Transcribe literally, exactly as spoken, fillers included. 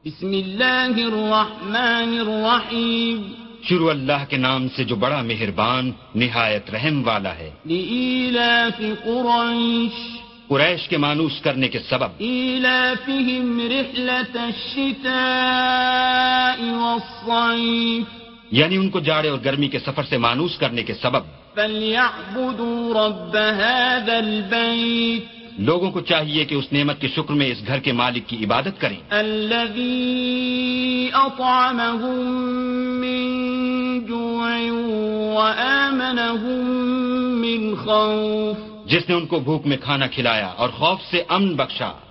बिस्मिल्लाहिर्रहमानिर्रहीम। शुरू अल्लाह के नाम से जो बड़ा मेहरबान निहायत रहम वाला है। लिईलाफि कुरैश, कुरैश के मानूस करने के सबब। ईलाफिहिम रिहलतश्शिताइ वस्सैफ, यानी उनको जाड़े और गर्मी के सफर से मानूस करने के सबब। फल्यअबुदू रब्ब हाज़ल बैत, लोगों को चाहिए कि उस नेमत के शुक्र में इस घर के मालिक की इबादत करें। अल्लज़ी अतअमहुम मिन जूइन व आमनहुम मिन खौफ, जिसने उनको भूख में खाना खिलाया और खौफ से अमन बख्शा।